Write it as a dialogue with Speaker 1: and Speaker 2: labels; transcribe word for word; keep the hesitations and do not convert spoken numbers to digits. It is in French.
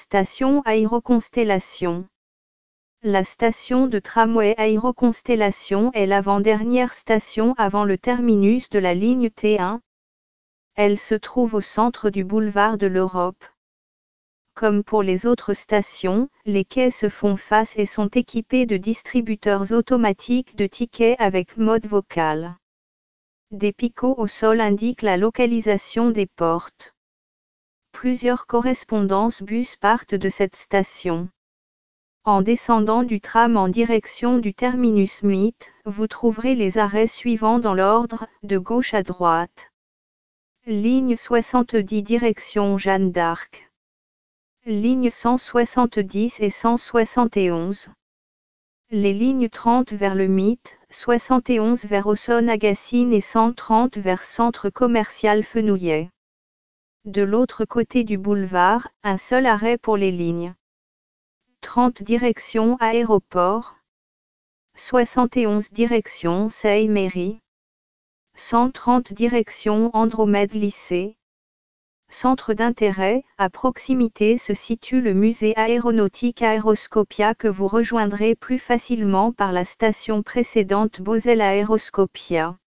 Speaker 1: Station Aéroconstellation. La station de tramway Aéroconstellation est l'avant-dernière station avant le terminus de la ligne T un. Elle se trouve au centre du boulevard de l'Europe. Comme pour les autres stations, les quais se font face et sont équipés de distributeurs automatiques de tickets avec mode vocal. Des picots au sol indiquent la localisation des portes. Plusieurs correspondances bus partent de cette station. En descendant du tram en direction du terminus huit, vous trouverez les arrêts suivants dans l'ordre, de gauche à droite. Ligne soixante-dix direction Jeanne d'Arc. Lignes cent soixante-dix et cent soixante et onze. Les lignes trente vers le Mythe, soixante et onze vers Auson-Agassine et cent trente vers Centre commercial Fenouillet. De l'autre côté du boulevard, un seul arrêt pour les lignes trente direction Aéroport, soixante et onze direction Seine-Mairie, cent trente direction Andromède Lycée. Centre d'intérêt, à proximité se situe le musée aéronautique Aeroscopia que vous rejoindrez plus facilement par la station précédente Beauzelle Aeroscopia.